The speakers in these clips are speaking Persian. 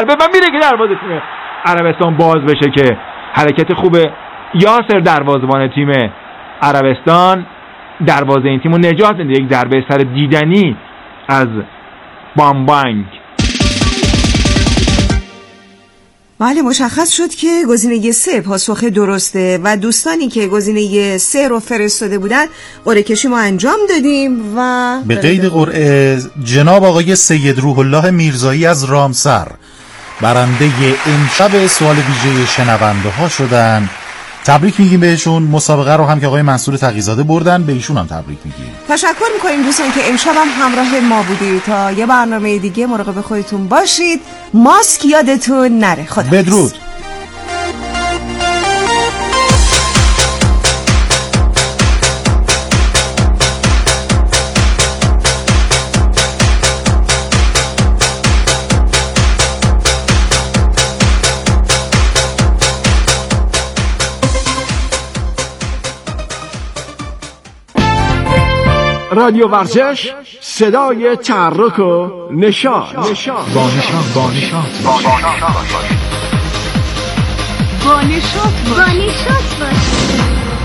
ضربه و میره که دروازه تیم عربستان باز بشه که حرکت خوبه یاسر دروازه‌بان تیم عربستان دروازه این تیمو نجات میده. یک ضربه سر دیدنی از بامبانگ. بله مشخص شد که گزینه 3 پاسخ درسته و دوستانی که گزینه 3 رو فرستاده بودن قرعه کشی ما انجام دادیم و به قید قرعه جناب آقای سید روح الله میرزایی از رامسر برنده امشب سوال ویژه شنونده ها شدن. تبریک میگیم بهشون. مسابقه رو هم که آقای منصور تقی‌زاده بردن به ایشون هم تبریک میگیم. تشکر میکنیم دوستان که امشب هم همراه ما بودید. تا یه برنامه دیگه مراقب خودتون باشید. ماسک یادتون نره. خدا بدرود. رادیو ورزش، صدای تحرک و نشاط. با نشاط باش.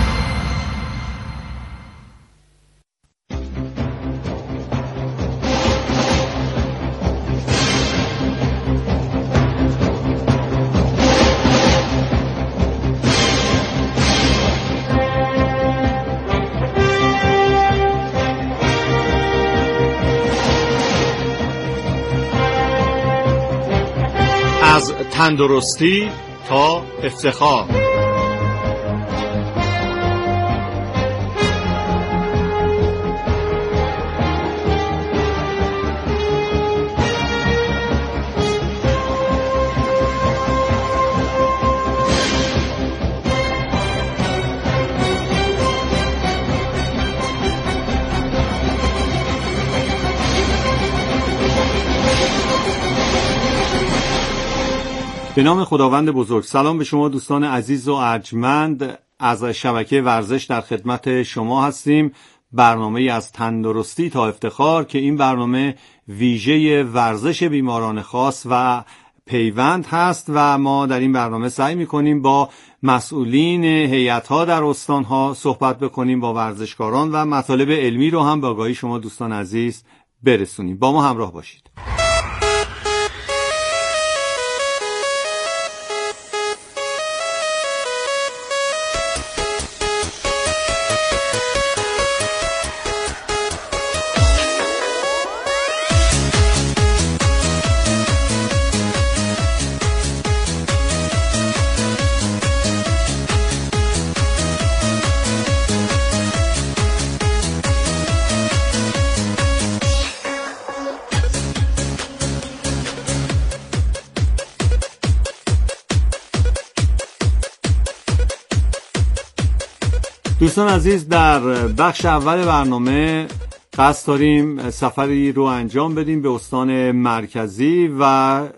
از تندرستی تا افتخار. به نام خداوند بزرگ. سلام به شما دوستان عزیز و ارجمند از شبکه ورزش، در خدمت شما هستیم. برنامه از تندرستی تا افتخار که این برنامه ویژه ورزش بیماران خاص و پیوند هست و ما در این برنامه سعی می‌کنیم با مسئولین هیئت‌ها در استان‌ها صحبت بکنیم، با ورزشکاران و مطالب علمی رو هم به آگاهی شما دوستان عزیز برسونیم. با ما همراه باشید. دوستان عزیز، در بخش اول برنامه قصد داریم سفری رو انجام بدیم به استان مرکزی و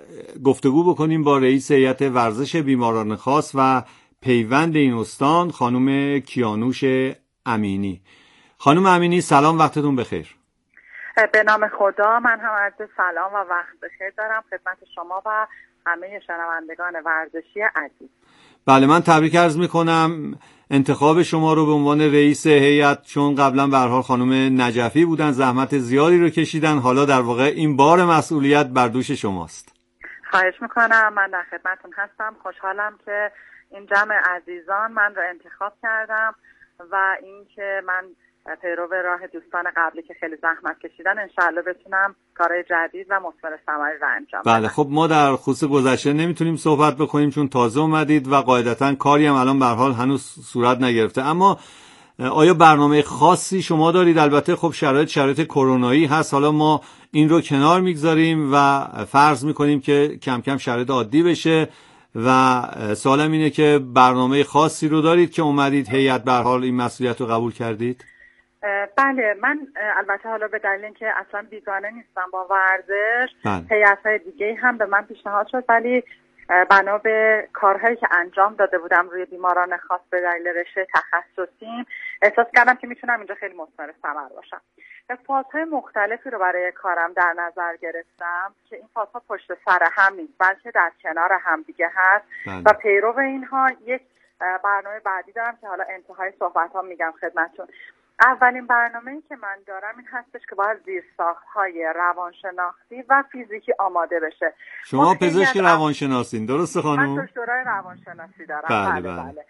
گفتگو بکنیم با رئیس هیئت ورزش بیماران خاص و پیوند این استان، خانم کیانوش امینی. خانم امینی سلام، وقتتون بخیر. به نام خدا، من هم عرض سلام و وقت بخیر دارم خدمت شما و همه شنوندگان ورزشی عزیز. بله، من تبریک عرض میکنم انتخاب شما رو به عنوان رئیس هیئت، چون قبلا به هر حال خانم نجفی بودن، زحمت زیادی رو کشیدن، حالا در واقع این بار مسئولیت بر دوش شماست. خواهش میکنم، من در خدمتتون هستم. خوشحالم که این جمع عزیزان من رو انتخاب کردم و اینکه من پیرو راه دوستان قبلی که خیلی زحمت کشیدن انشاءالله بتونم کارهای جدید و مثمر ثمری رو انجام بدم. بله، خب ما در خصوص گذشته نمیتونیم صحبت بکنیم چون تازه اومدید و قاعدتاً کاری هم الان به هر حال هنوز صورت نگرفته، اما آیا برنامه خاصی شما دارید؟ البته خب شرایط کرونایی هست، حالا ما این رو کنار میگذاریم و فرض میکنیم که کم کم شرایط عادی بشه و سوالم اینه که برنامه خاصی رو دارید که اومدید هیئت به هر حال این مسئولیت رو قبول کردید؟ بله، من البته حالا به دلیل اینکه اصلا بیگانه نیستم با ورزش، بله. هیئت‌های دیگه هم به من پیشنهاد شد، ولی بنا به کارهایی که انجام داده بودم روی بیماران خاص به دلیل رشته تخصصیم احساس کردم که میتونم اینجا خیلی مثمر ثمر باشم. فازهای مختلفی رو برای کارم در نظر گرفتم که این فازها پشت سر هم نیست بلکه در کنار هم دیگه هست و پیرو اینها یک برنامه بعدی دارم که حالا انتهای صحبت‌ها میگم خدمتتون. اولین برنامه‌ای که من دارم این هستش که باید زیرساخت‌های روانشناختی و فیزیکی آماده بشه. شما پزشک روانشناسین درسته خانم؟ من دکترای روانشناسی دارم. بله.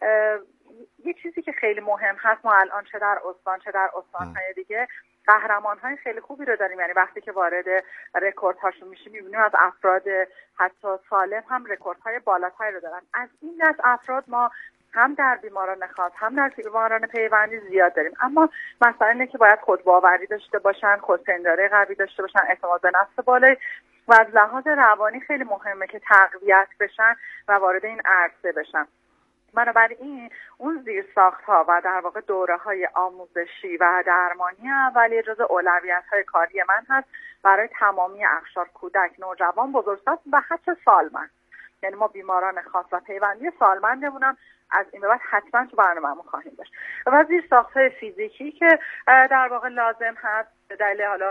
یه چیزی که خیلی مهم هست، ما الان چه در استان چه در استان‌های دیگه قهرمان‌های خیلی خوبی رو داریم. یعنی وقتی که وارد رکوردهاشون میشیم می‌بینیم از افراد حتی سالم هم رکوردهای بالاتری رو دارن. از این دست افراد ما هم در بیماران خاص هم در بیماران پیوندی زیاد داریم، اما مسئله اینه که باید خودباوری داشته باشن، خودپنداری قوی داشته باشن، اعتماد به نفس بالایی و از لحاظ روانی خیلی مهمه که تقویت بشن و وارد این عرصه بشن. بنابراین اون زیرساخت‌ها و در واقع دوره‌های آموزشی و درمانی اولیه جزو اولویت‌های کاری من هست برای تمامی اقشار، کودک، نوجوان، بزرگسال و حتی سالمند. یعنی ما بیماران خاص و پیوندی سالمندمون هم از این به بعد حتما تو برنامه‌مون خواهیم داشت. و زیرساخت‌های فیزیکی که در واقع لازم هست به دلیل حالا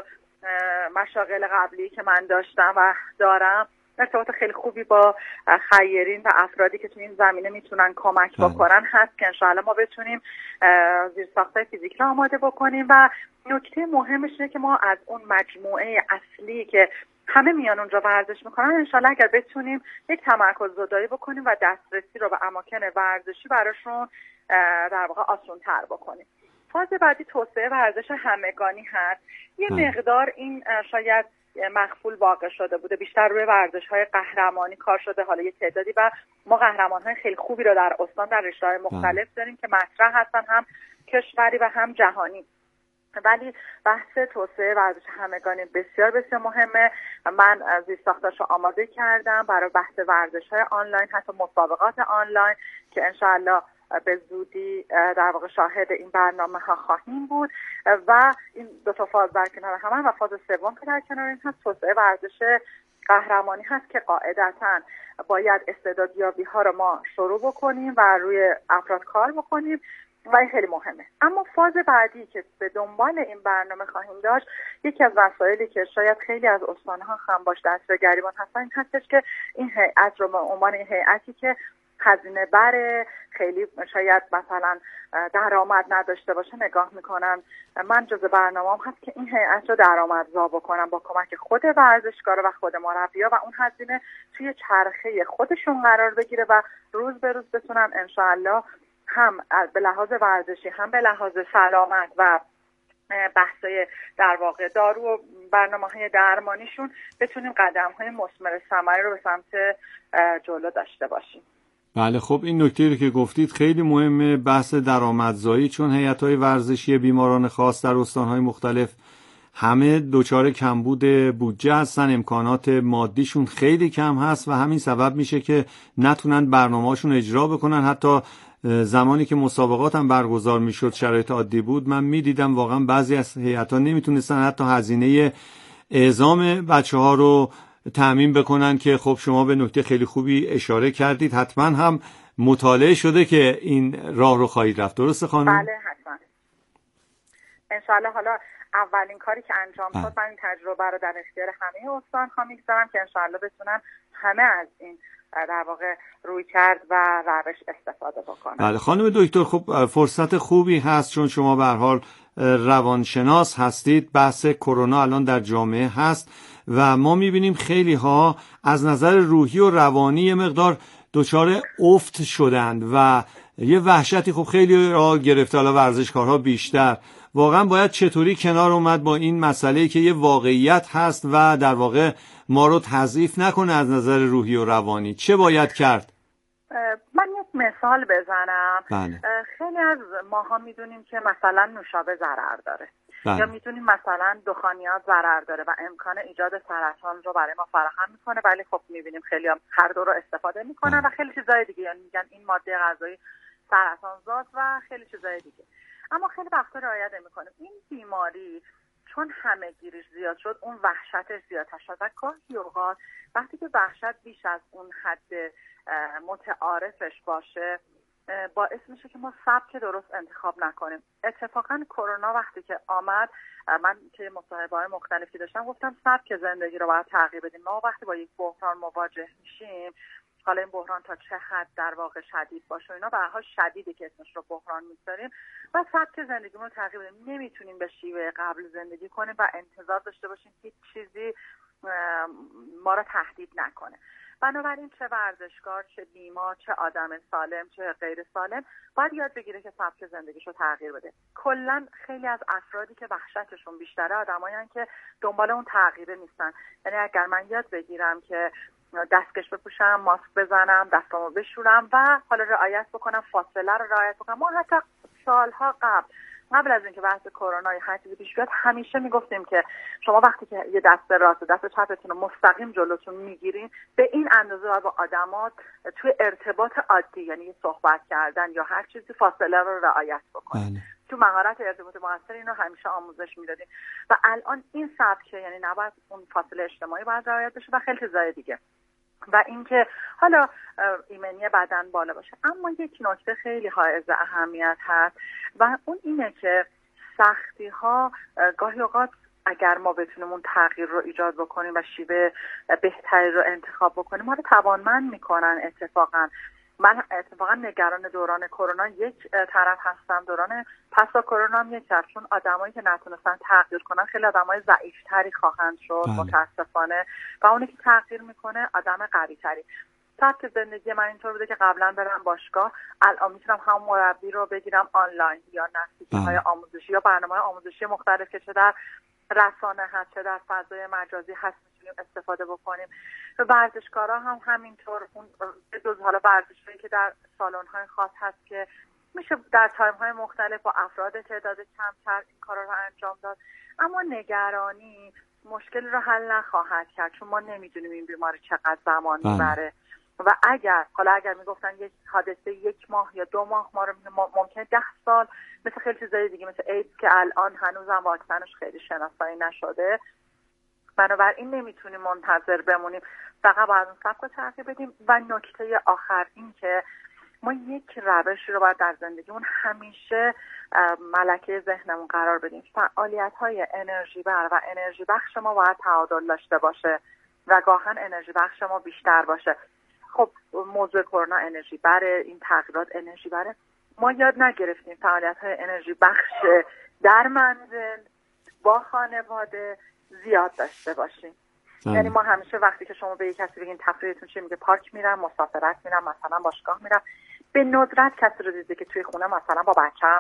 مشاغل قبلی که من داشتم و دارم، ارتباط خیلی خوبی با خیرین و افرادی که تو این زمینه میتونن کمک بکنن هست که انشاءالله ما بتونیم زیرساخت‌های فیزیکی رو آماده بکنیم. و نکته مهمش اینه که ما از اون مجموعه اصلی که همه میان اونجا ورزش میکنن انشاءالله اگر بتونیم یک تمرکز زدایی بکنیم و دسترسی رو به اماکن ورزشی براشون در واقع آسان‌تر بکنیم. فاز بعدی توسعه ورزش همگانی هست. یه مقدار این شاید مخفول واقع شده بوده، بیشتر روی ورزش‌های قهرمانی کار شده، حالا یه تعدادی و ما قهرمان‌های خیلی خوبی رو در استان در رشته‌های مختلف داریم که مطرح هستن، هم کشوری و هم جهانی. ولی بحث توسعه ورزش همگانی بسیار بسیار مهمه. من زیرساختاشو آماده کردم برای بحث ورزش‌های آنلاین، حتی مسابقات آنلاین که انشاءالله به زودی در واقع شاهد این برنامه ها خواهیم بود. و این دو تا فاز در کنار هم و فاز سوم که در کنار این هست توسعه ورزش قهرمانی هست که قاعدتاً باید استعدادیابی ها رو ما شروع بکنیم و روی افراد کار بکنیم و این خیلی مهمه. اما فاز بعدی که به دنبال این برنامه خواهیم داشت، یکی از مسائلی که شاید خیلی از استان‌ها هم باش دست به گریبان هستن این هستش که این هیئت رو به عنوان این هیئتی که هزینه بره، خیلی شاید مثلا درآمد نداشته باشه نگاه میکنن. من جزء برنامه‌ام هست که این هیئت رو درآمدزا بکنم با کمک خود ورزشکارا و خود مربی‌ها و اون هزینه توی چرخه خودشون قرار بگیره و روز به روز بتونن انشاءالله هم به لحاظ ورزشی هم به لحاظ سلامت و بحثای در واقع دارو و برنامه‌های درمانیشون بتونیم قدم‌های مثمر ثمری رو به سمت جلو داشته باشیم. بله، خب این نکته رو که گفتید خیلی مهمه، بحث درآمدزایی، چون هیئت‌های ورزشی بیماران خاص در استان‌های مختلف همه دچار کمبود بودجه هستن، امکانات مادیشون خیلی کم هست و همین سبب میشه که نتونن برنامه‌هاشون اجرا بکنن. حتی زمانی که مسابقات هم برگزار میشد شرایط عادی بود، من میدیدم واقعا بعضی از هیئت‌ها نمیتونستن حتی هزینه اعزام بچه‌ها رو تأمین بکنن که خب شما به نکته خیلی خوبی اشاره کردید، حتما هم مطالعه شده که این راه رو خواهید رفت، درسته خانم؟ بله حتما انشاءالله. حالا اولین کاری که انجام شد من این تجربه رو در اختیار همه استان‌ها میگذارم که انشاءالله بتونن همه از این در واقع روی کرد و روش استفاده بکنن. بله خانم دکتر، خب فرصت خوبی هست چون شما به هر حال روانشناس هستید، بحث کرونا الان در جامعه هست و ما میبینیم خیلی ها از نظر روحی و روانی یه مقدار دچار افت شدند و یه وحشتی خب خیلی را گرفته، حالا ورزشکارها بیشتر. واقعا باید چطوری کنار اومد با این مسئله که یه واقعیت هست و در واقع ما رو تضعیف نکنه از نظر روحی و روانی؟ چه باید کرد؟ من یک مثال بزنم. بله. خیلی از ماها میدونیم که مثلا نوشابه ضرر داره. بله. یا میدونیم مثلا دخانیات ضرر داره و امکان ایجاد سرطان رو برای ما فراهم میکنه، ولی خب میبینیم خیلی هم هر دو رو استفاده میکنن و خیلی چیزای دیگه، یعنی میگن این ماده غذایی سرطان زاست و خیلی چیزای دیگه. اما خیلی وقتا رعایت نمی‌کنیم. این بیماری چون همه گیریش زیاد شد اون وحشتش زیادتر شد و گاهی اوقات وقتی که وحشت بیش از اون حد متعارفش باشه باعث میشه که ما سبک درست انتخاب نکنیم. اتفاقا کرونا وقتی که آمد من که مصاحبه‌های مختلفی داشتم گفتم سبک زندگی رو باید تغییر بدیم. ما وقتی با یک بحران مواجه میشیم، حالا این بحران تا چه حد در واقع شدید باشه اینا به هر حال شدیده که اسمش رو بحران میذاریم و سبک زندگیمون رو تغییر بدیم. نمیتونیم به شیوه قبل زندگی کنیم و انتظار داشته باشیم هیچ چیزی ما رو تهدید نکنه. بنابراین چه ورزشکار، چه بیمار، چه آدم سالم، چه غیر سالم باید یاد بگیره که سبک زندگیشو تغییر بده. کلا خیلی از افرادی که وحشتشون بیشتره آدمایین که دنبال اون تغییر نیستن. یعنی اگر من یاد بگیرم که دستکش بپوشم، ماسک بزنم، دستامو بشورم و حالا رعایت بکنم، فاصله رو رعایت بکنم. ما حتی سالها قبل از اینکه بحث کرونا هر چیزی پیش بیاد همیشه میگفتیم که شما وقتی که یه دست راست و دست چپتون رو مستقیم جلوتون میگیرین به این اندازه باید با آدمات توی ارتباط عادی یعنی صحبت کردن یا هر چیزی فاصله رو رعایت بکنید. تو مهارت ارتباط مؤثر اینو همیشه آموزش میدادیم و الان این سبکه، یعنی نباید اون فاصله اجتماعی باید رعایت بشه و خیلی چیزای دیگه و اینکه حالا ایمنی بدن بالا باشه. اما یک نکته خیلی حائز اهمیت هست و اون اینه که سختی ها گاهی اوقات اگر ما بتونیم اون تغییر رو ایجاد بکنیم و شیوه بهتری رو انتخاب بکنیم ما رو توانمند میکنن. من اتفاقا نگران دوران کرونا یک طرف هستم، دوران پس از کرونا هم یک طرف، چون آدمایی که نتونستن تغییر کنن خیلی آدمای ضعیف‌تری خواهند شد متاسفانه و اونی که تغییر میکنه آدم قوی‌تری. سبک زندگی من اینطور بوده که قبلا برم باشگاه، الان میتونم هم مربی رو بگیرم آنلاین یا نصیحت‌های آموزشی یا برنامه‌های آموزشی مختلف که چه در رسانه هست چه در فضای مجازی هست میتونیم استفاده بکنیم. و ورزشکارا هم همینطور، اون جز حالا ورزشی که در سالن‌های خاص هست که میشه در تایم‌های مختلف با افراد تعداد کمتر این کارا رو انجام داد. اما نگرانی مشکل رو حل نخواهد کرد چون ما نمیدونیم این بیماری چقدر زمان میبره و اگر میگفتن یک حادثه 1 ماه یا 2 ماه ما رو ممکنه 10 سال مثل خیلی چیزای دیگه مثل ایدز که الان هنوزم واکسنش خیلی شناسایی نشده. بنابراین نمیتونیم منتظر بمونیم، فقط باید اون سبک رو تغییر بدیم. و نکته آخر این که ما یک روشی رو باید در زندگیمون همیشه ملکه ذهنمون قرار بدیم. فعالیت‌های انرژی بر و انرژی بخش ما باید تعادل داشته باشه و گاهن انرژی بخش ما بیشتر باشه. خب موضوع کرونا انرژی بره، این تغییرات انرژی بره. ما یاد نگرفتیم فعالیت‌های انرژی بخش در منزل با خانواده زیاد داشته باشیم. یعنی ما همیشه وقتی که شما به یک کسی بگین تفریحتون چیه، میگه پارک میرم، مسافرت میرم، مثلا باشگاه میرم. به ندرت کسی رو دیده که توی خونه مثلا با بچه‌م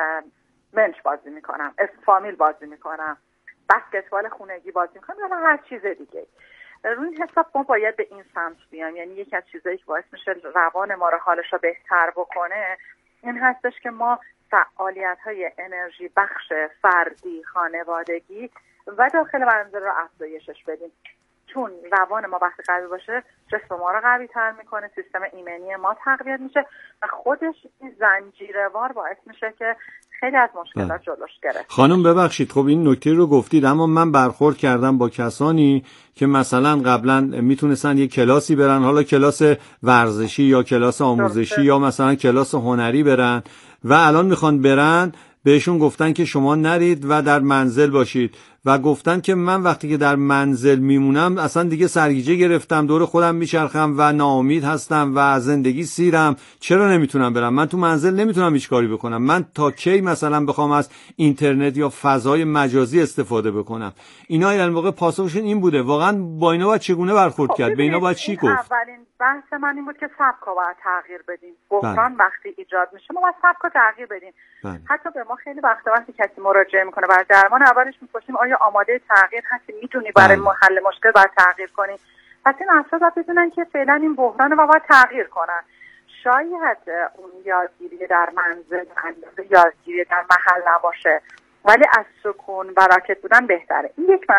منچ بازی میکنم، فامیل بازی میکنم، بسکتبال خونگی بازی میکنم یا هر چیز دیگه. روی این حساب ما باید به این سمت بیام. یعنی یکی از چیزایی که باعث میشه روان ما رو حالش رو بهتر بکنه این هستش که ما فعالیت‌های انرژی بخش فردی، خانوادگی و داخل منزل رو افزایشش بدیم. چون روان ما وقتی قوی باشه جسم ما رو قوی تر میکنه، سیستم ایمنی ما تقویت میشه و خودش این زنجیروار باعث میشه که خیلی از مشکلات جلوش گرفت. خانم ببخشید، خب این نکته رو گفتید، اما من برخورد کردم با کسانی که مثلا قبلا میتونستن یک کلاسی برن، حالا کلاس ورزشی یا کلاس آموزشی یا مثلا کلاس هنری برن و الان میخوان برن، بهشون گفتن که شما نرید و در منزل باشید و گفتن که من وقتی که در منزل میمونم اصلا دیگه سرگیجه گرفتم، دور خودم میچرخم و ناامید هستم و زندگی سیرم، چرا نمیتونم برم؟ من تو منزل نمیتونم هیچ کاری بکنم، من تا کی مثلا بخوام از اینترنت یا فضای مجازی استفاده بکنم؟ اینا در واقع پاسخشون این بوده. واقعا با اینا باید چگونه برخورد کرد؟ به اینا باید چی گفت؟ اولین بحث من این بود که سبکو باید تغییر بدیم. بحران وقتی ایجاد میشه ما باید سبکو تغییر بدیم. حتی به ما خیلی وقتی کسی مراجعه میکنه برای درمان اولش میپرسیم آیا آماده تغییر هستی، میتونی برای حل مشکل باید تغییر کنی؟ پس این افراد باید بدونن که فعلا این بحرانه و باید تغییر کنن. شاید اون یادگیری در منزل اندازه یادگیری در محل نباشه ولی از سکون و راکت بودن بهتره. این یک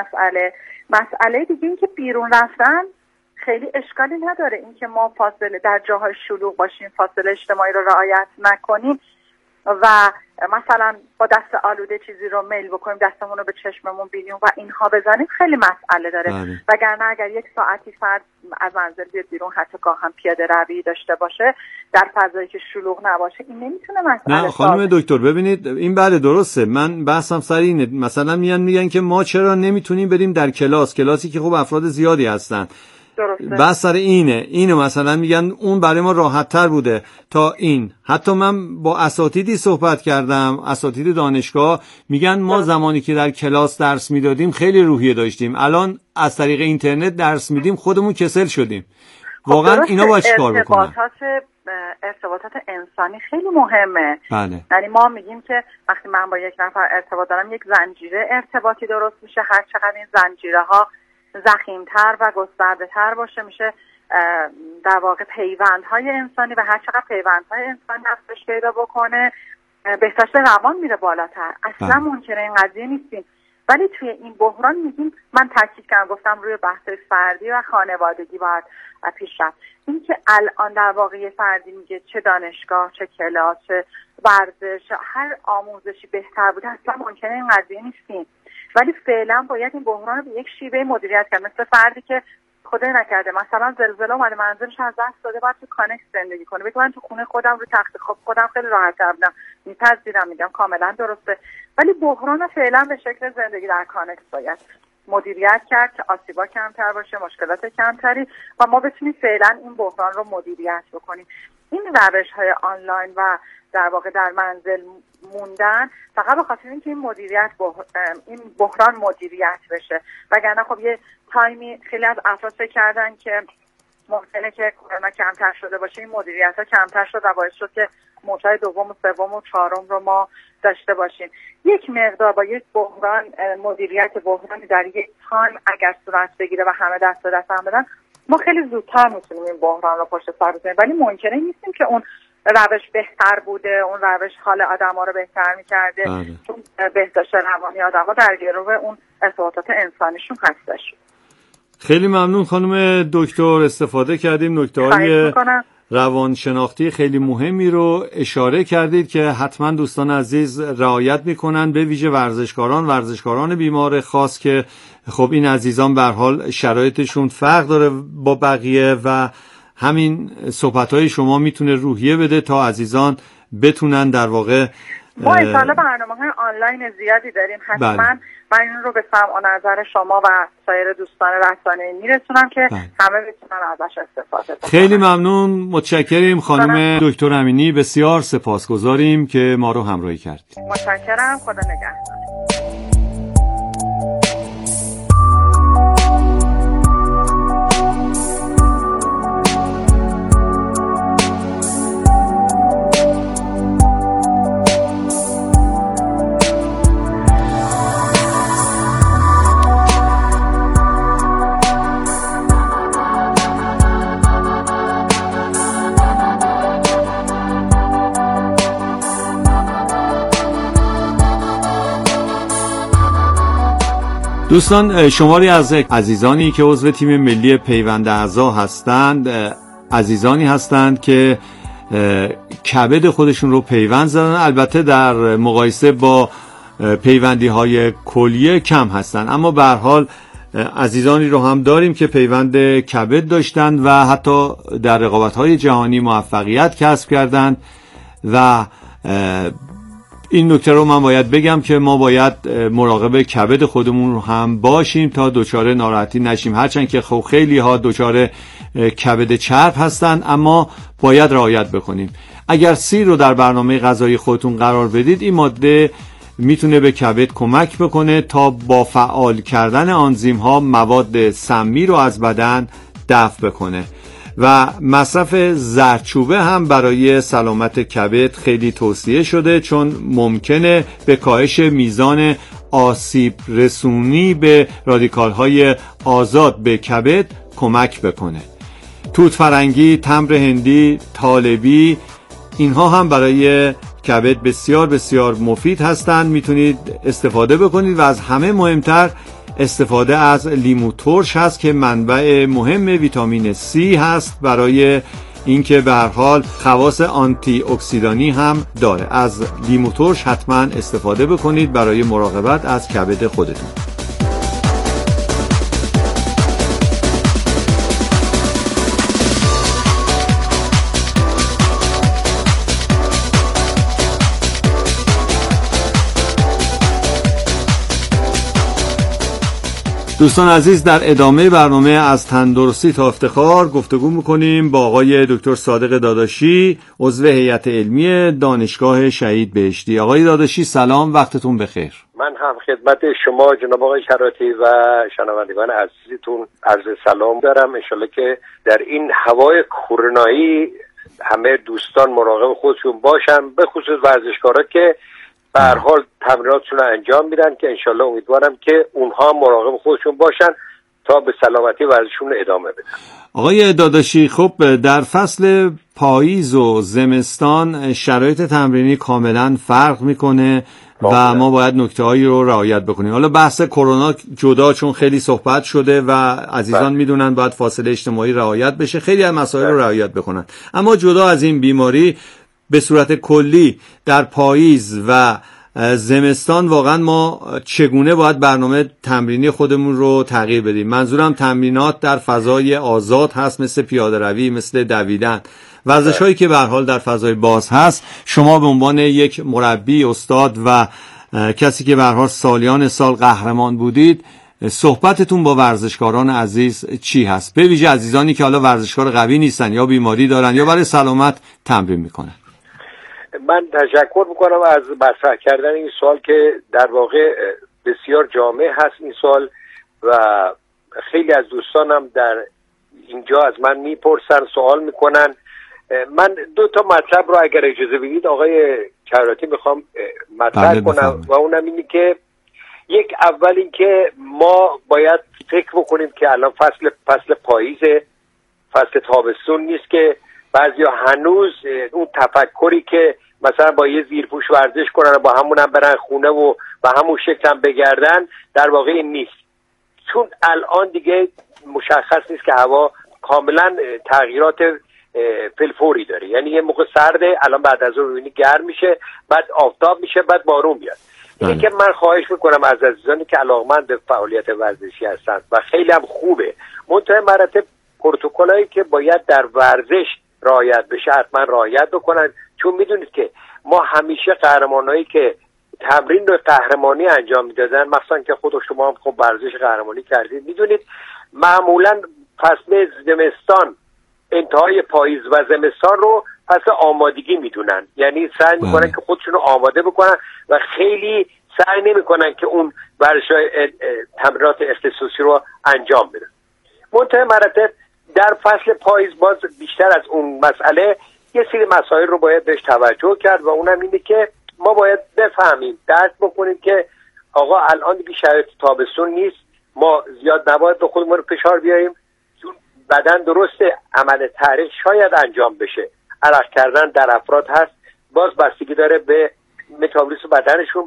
مسئله دیگه این که بیرون رفتن خیلی اشکالی نداره. این که ما فاصله در جاهای شلوغ باشیم، فاصله اجتماعی رو رعایت نکنیم و مثلا با دست آلوده چیزی رو میل بکنیم، دستمون رو به چشممون بینیم و اینها بزنیم خیلی مسئله داره. وگرنه اگر یک ساعتی فرد از منزل بیاد بیرون، حتی گاه هم پیاده روی داشته باشه در فضایی که شلوغ نباشه، این نمیتونه مسئله. نه خانم دکتر ببینید این بله درسته، من بحثم سر اینه. مثلا میگن که ما چرا نمیتونیم بریم در کلاسی که خب افراد زیادی هستن. بس سر اینه مثلا میگن اون برای ما راحت تر بوده تا این. حتی من با اساتیدی صحبت کردم، اساتید دانشگاه، میگن ما زمانی که در کلاس درس میدادیم خیلی روحیه داشتیم، الان از طریق اینترنت درس میدیم خودمون کسل شدیم. واقعا اینا باید چیکار بکنن؟ ارتباطات انسانی خیلی مهمه. بله. یعنی ما میگیم که وقتی من با یک نفر ارتباط دارم یک زنجیره ارتباطی درست میشه، هر چقدر این زنجیره ها ضخیم‌تر و گسترده‌تر باشه میشه در واقع پیوندهای انسانی و هر چقدر پیوندهای انسانی افزایش پیدا بکنه بهداشت روان میره بالاتر. اصلا منکر این قضیه نیستیم، ولی توی این بحران میگیم، من تاکید کردم گفتم روی بحث فردی و خانوادگی باید پیش رفت. این که الان در واقع فردی میگه چه دانشگاه چه کلاس چه ورزش هر آموزشی بهتر بوده، اصلا منکر این قضیه نیستیم، ولی فعلا باید این بحران رو به یک شیوه مدیریت کرد. مثل فردی که خدای نکرده مثلا زلزله اومده منزلش از دست داده، باید تو کانکس زندگی کنه، بگه من تو خونه خودم رو تخت خواب خودم خیلی راحت بودم، میپذیرم، میگم کاملا درسته، ولی بحران فعلا به شکل زندگی در کانکس باید مدیریت کرد که آسیبا کمتر باشه، مشکلات کمتری و ما بتونیم فعلا این بحران رو مدیریت بکنیم. این روش‌های آنلاین و در واقع در منزل موندن فقط به خاطر اینکه این بحران مدیریت بشه، وگرنه خب یه تایمی خیلی از افراد فکر کردن که ممکنه که کرونا کمتر شده باشه، این مدیریت‌ها کمتر شد و باعث شد که موج‌های دوم و سوم و چهارم رو ما داشته باشیم. یک مقدار با یک بحران مدیریت بحرانی در یک تایم اگر صورت بگیره و همه دست به دست هم بدن، ما خیلی زودتر میتونیم این بحران رو پشت سر بزنیم، ولی ممکنه نیستیم که اون روش بهتر بوده، اون روش حال آدم‌ها رو بهتر می‌کرده، چون بهداشت روانی آدم‌ها در گرو اون ارتباطات انسانیشون هستش. خیلی ممنون خانم دکتر، استفاده کردیم، نکته‌های روانشناختی خیلی مهمی رو اشاره کردید که حتما دوستان عزیز رعایت میکنن، به ویژه ورزشکاران بیمار خاص که خب این عزیزان به هر حال شرایطشون فرق داره با بقیه و همین صحبت‌های شما میتونه روحیه بده تا عزیزان بتونن در واقع ما انشاءالله برنامه‌های آنلاین زیادی داریم، حتما من این رو به سمع و نظر شما و سایر دوستان رسانه‌ای میرسونم که همه بتونن ازش استفاده کنن. خیلی ممنون، متشکریم خانم دکتر امینی، بسیار سپاسگزاریم که ما رو همراهی کردید. متشکرم، خدا نگهدار. دوستان، شماری از عزیزانی که عضو تیم ملی پیوند اعضا هستند عزیزانی هستند که کبد خودشون رو پیوند زدن، البته در مقایسه با پیوندی های کلیه کم هستند، اما به هر حال عزیزانی رو هم داریم که پیوند کبد داشتند و حتی در رقابت‌های جهانی موفقیت کسب کردند و این نکته رو من باید بگم که ما باید مراقب کبد خودمون رو هم باشیم تا دچار ناراحتی نشیم، هرچند که خب خیلی ها دچار کبد چرب هستن، اما باید رعایت بکنیم. اگر سیر رو در برنامه غذایی خودتون قرار بدید، این ماده میتونه به کبد کمک بکنه تا با فعال کردن آنزیم ها مواد سمی رو از بدن دفع بکنه و مصرف زردچوبه هم برای سلامت کبد خیلی توصیه شده، چون ممکنه به کاهش میزان آسیب رسونی به رادیکال های آزاد به کبد کمک بکنه. توت فرنگی، تمر هندی، طالبی، اینها هم برای کبد بسیار بسیار مفید هستند، میتونید استفاده بکنید و از همه مهمتر استفاده از لیمو ترش هست که منبع مهم ویتامین C هست برای اینکه به هر حال خواص آنتی اکسیدانی هم داره. از لیمو ترش حتما استفاده بکنید برای مراقبت از کبد خودتون. دوستان عزیز، در ادامه برنامه از تندرستی تا افتخار گفتگو میکنیم با آقای دکتر صادق داداشی، عضو هیئت علمی دانشگاه شهید بهشتی. آقای داداشی سلام، وقتتون بخیر. من هم خدمت شما جناب آقای شراطی و شنوندگان عزیزتون عرض سلام دارم. انشالله که در این هوای کرونایی همه دوستان مراقب خودشون باشن، به خصوص ورزشکارا که به هر حال تمریناتشون رو انجام میدن، که انشالله امیدوارم که اونها مراقب خودشون باشن تا به سلامتی ورزششون ادامه بدن. آقای داداشی، خب در فصل پاییز و زمستان شرایط تمرینی کاملا فرق میکنه و ما باید نکته‌هایی رو رعایت بکنیم. حالا بحث کرونا جدا، چون خیلی صحبت شده و عزیزان میدونن باید فاصله اجتماعی رعایت بشه، خیلی از مسائل رو رعایت بکنن. اما جدا از این بیماری، به صورت کلی در پاییز و زمستان واقعا ما چگونه باید برنامه تمرینی خودمون رو تغییر بدیم؟ منظورم تمرینات در فضای آزاد هست، مثل پیاده روی، مثل دویدن، ورزش‌هایی که به هر حال در فضای باز هست. شما به عنوان یک مربی، استاد و کسی که به هر حال سالیان سال قهرمان بودید، صحبتتون با ورزشکاران عزیز چی هست؟ به ویژه عزیزانی که حالا ورزشکار قوی نیستن یا بیماری دارن یا برای سلامت تمرین میکنن. من تشکر میکنم از مطرح کردن این سوال که در واقع بسیار جامع هست این سوال و خیلی از دوستانم در اینجا از من میپرسن، سوال میکنن. من دو تا مطلب رو اگر اجازه بدید آقای کراتی میخوام مطرح کنم و اونم اینه که یک، اول این که ما باید فکر بکنیم که الان فصل پاییزه، فصل تابستون نیست که بعضیا هنوز اون تفکری که مثلا با یه زیرپوش ورزش کنن و با همون هم برن خونه و با همون شکل هم بگردن، در واقع این نیست. چون الان دیگه مشخص نیست که هوا کاملا تغییرات فلفوری داره، یعنی یه موقع سرده، الان بعد از اون می‌بینی گرم میشه، بعد آفتاب میشه، بعد بارون میاد. اینه که من خواهش میکنم از عزیزانی که علاقمند به فعالیت ورزشی هستند و خیلی هم خوبه، منتها مراتب پروتکلایی که باید در ورزش رعایت بشه حتما رعایت بکنن. چون میدونید که ما همیشه قهرمانایی که تمرین رو قهرمانی انجام میدادن، مثلا که خود شما هم خب ورزش قهرمانی کردید، میدونید معمولا فصل زمستان، انتهای پاییز و زمستان رو فصل آمادگی میدونن، یعنی سعی میکنن که خودشون رو آماده بکنن و خیلی سعی نمیکنن که اون ورزش‌های تمرینات اختصاصی رو انجام بدن. منتها مراتب در فصل پاییز باز بیشتر از اون مسئله یه سری مسائل رو باید بهش توجه کرد و اونم اینه که ما باید بفهمیم، درک بکنیم که آقا الان دیگه شرایط تابستون نیست، ما زیاد نباید به خودمون رو فشار بیاریم، چون بدن درسته عمل تحریک شاید انجام بشه، عرق کردن در افراد هست، باز بستگی داره به متابولیسم بدنشون.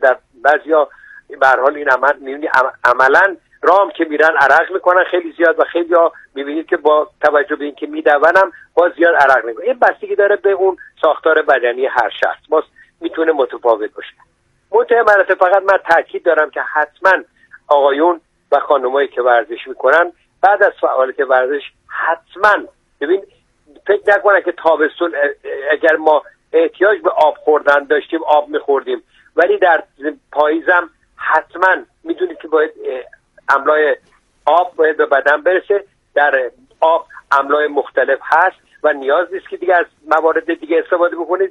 بعضیا به هر حال این عمل میبینی عملاً رام که میرن عرق میکنن خیلی زیاد و خیلی ها میبینید که با توجه به اینکه میدونم باز زیاد عرق میکنن. این بستگی داره به اون ساختار بدنی هر شخص، باز میتونه متفاوت باشه. منتها مراتب فقط من تاکید دارم که حتما آقایون و خانمایی که ورزش میکنن بعد از فعالیت ورزش حتما ببین فکر نکنن که تابستون اگر ما احتیاج به آب خوردن داشتیم آب میخوردیم، ولی در پاییزم حتما میدونید که باید املاح آب باید به بدن برسه. در آب املاح مختلف هست و نیاز نیست که دیگه از موارد دیگه استفاده بکنید.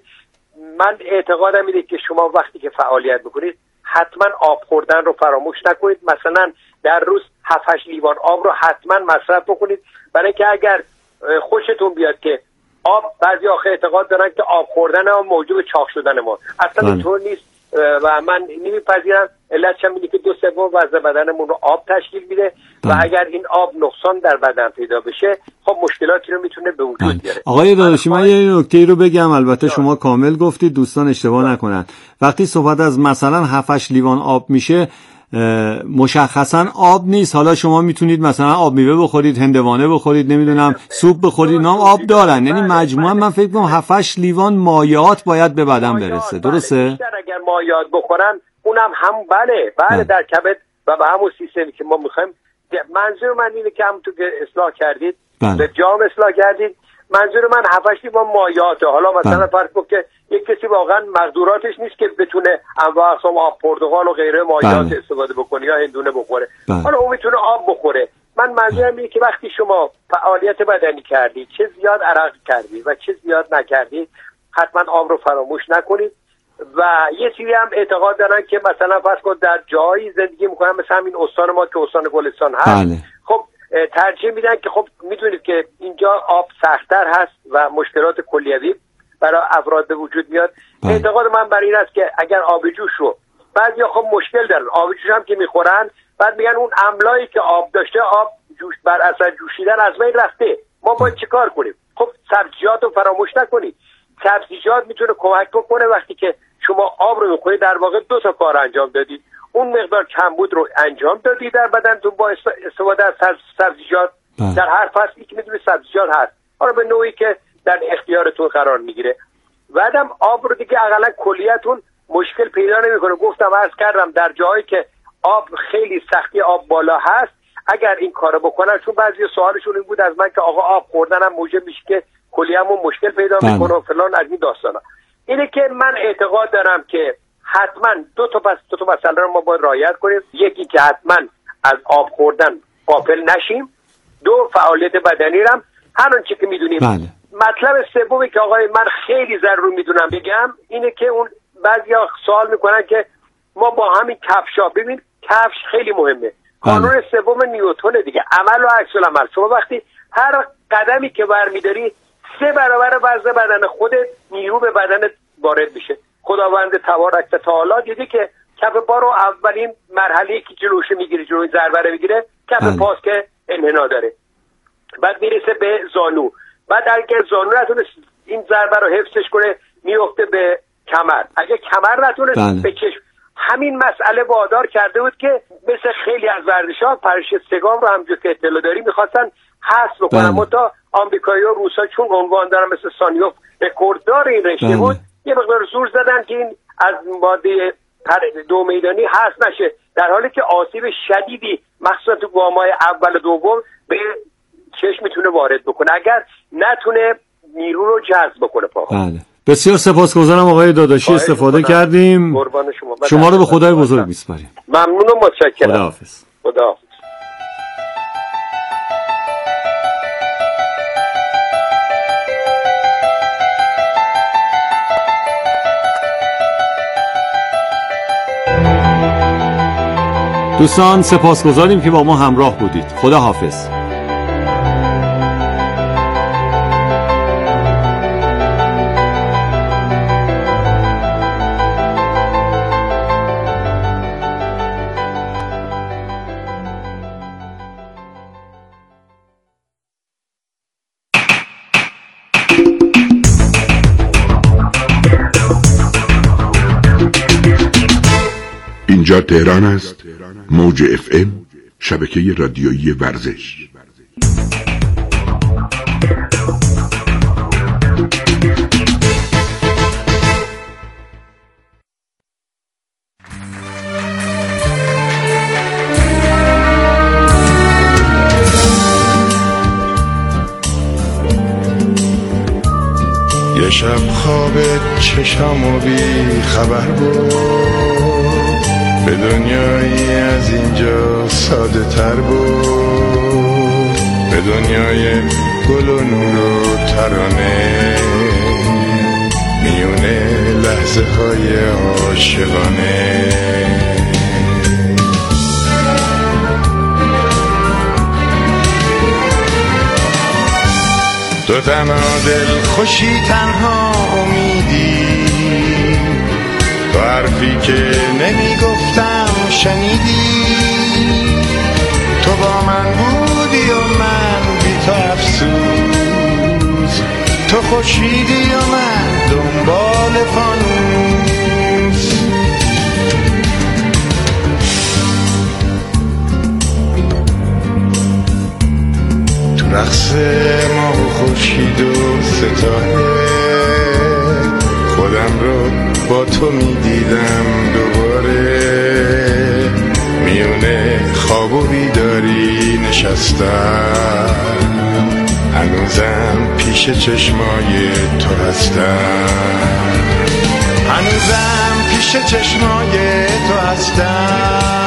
من اعتقادم اینه که شما وقتی که فعالیت بکنید حتما آب خوردن رو فراموش نکنید. مثلا در روز 7-8 لیوان آب رو حتما مصرف بکنید، برای که اگر خوشتون بیاد که آب، بعضی آخه اعتقاد دارن که آب خوردن هم موجب چاق شدن ما، اصلا اینطور نیست و من نمیپذیرم. علتش هم اینه که 2/3 وزن بدنمون رو آب تشکیل میده و اگر این آب نقصان در بدن پیدا بشه خب مشکلاتی رو میتونه به وجود بیاره. آقای داداشی من یه نکته رو بگم، البته شما کامل گفتید، دوستان اشتباه نکنن. وقتی صحبت از مثلا 7-8 لیوان آب میشه، مشخصا آب نیست. حالا شما میتونید مثلا آب میوه بخورید، هندوانه بخورید، نمیدونم سوپ بخورید، نام آب دارن. یعنی مجموعا من فکر کنم 7-8 لیوان مایعات باید به بدن برسه. درسته؟ بیشتر اگر مایعات بخورن اونم هم بله در کبد و به همون سیستمی که ما میخوایم. منظور من اینه که همونطور که اصلاح کردید به جام اصلاح کردید، منظور من 7-8 لیوان مایعاته. حالا مثلا فرض کن که یک کسی واقعا مقدوراتش نیست که بتونه انواع اقسام آب پرتقال و غیره مایعات استفاده بکنه یا هندونه بخوره، حالا اون میتونه آب بخوره. من منظورم اینه که وقتی شما فعالیت بدنی کردید، چه زیاد عرق کردید و چه زیاد نکردید، حتما آب رو فراموش نکنید. و یه چیزی هم اعتقاد دارن که مثلا فرض کن در جایی زندگی میکنن مثلا همین استان ما که استان گلستان هست، خب ترجیح میدن که خب میدونید که اینجا آب سخت‌تر هست و مشکلات کلیوی برای افراد به وجود میاد. اعتقاد من بر این است که اگر آب جوش رو بعضیا خب مشکل دارن، آب جوش هم که میخورن بعد میگن اون املایی که آب داشته آب جوش بر اثر جوشیدن از بین رفته، ما باید چیکار کنیم؟ خب سبزیجات رو فراموش نکنید. سبزیجات میتونه کمک بکنه. وقتی که شما آب رو میخورید در واقع 2 تا کار انجام دادید. اون مقدار کمبود رو انجام دادید در بدنتون با استفاده از سبزیجات. در هر فصلی که میدونید سبزیجات هست، حالا به نوعی که در اختیارتون قرار میگیره. بعدم آب رو دیگه اقلا کلیتون مشکل پیدا نمیکنه. گفتم عرض کردم در جایی که آب خیلی سختی آب بالا هست اگر این کارو بکنن، چون بعضی سوالشون این بود از من که آقا آب خوردنم موجب میشه که کلیه‌مون مشکل پیدا میکنه و فلان از این داستانا. اینه که من اعتقاد دارم که حتما دو تا مسئله رو ما باید رعایت کنیم. یکی که حتما از آب خوردن غافل نشیم، 2 فعالیت بدنی رو هر چی که میدونیم. مطلب سومی که آقای من خیلی ضروری میدونم بگم اینه که اون بعضیا سوال میکنن که ما با همین کفشا، ببین کفش خیلی مهمه. قانون سوم نیوتن دیگه، عمل و عکس العمل. شما وقتی هر قدمی که برمیداری 3 برابر وزن بدن خودت نیرو به بدنت وارد میشه. خداوند تبارک و تعالی دیدی که کف پا رو اولین مرحله که جلوش میگیره، جلوی ضربه رو میگیره، کف پاست که انحنا داره، بعد میرسه به زانو، بعد اگه زانو نتونه این ضربه رو حفظش کنه میفته به کمر، اگه کمر نتونه به چشم. همین مسئله وادار کرده بود که مثل خیلی از ورزش‌ها پرش سگام رو همونجور که اطلاع داری میخواستن حذف بکنن. متا آمریکایی‌ها و روس‌ها چون عنوان دارن مثل سانیوف رکورددار این رشته بود، یه مقدار زور زدن که این از ماده 2 میدانی حذف نشه، در حالی که آسیب شدیدی مخصوصا تو گام‌های اول و دوم به چشم میتونه وارد بکنه اگر نتونه نیرو رو جذب بکنه پا. بسیار سپاسگزارم آقای داداشی، استفاده کردیم. شما رو به خدای بزرگ میسپاریم. ممنون و متشکرم. خداحافظ. خداحافظ. دوستان سپاسگزاریم که با ما همراه بودید. خداحافظ. اینجا تهران است. موج FM، شبکه رادیویی ورزش. یه شب خواب چشم و بی خبر بود، به دنیایی از اینجا ساده تر بود، به دنیای گل و نور و ترانه، میونه لحظه های عاشقانه. تو تنها دل خوشی، تنها امیدی، تو حرفی که نمی گفتم شنیدی، تو با من بودی و من بی تو افسوس، تو خورشیدی و من دنبال فانوس. رقص ماه و خورشید و ستاره، خودم رو با تو میدیدم دوباره، میونه خواب و بیداری نشستم، هنوزم پیش چشمای تو هستم، هنوزم پیش چشمای تو هستم.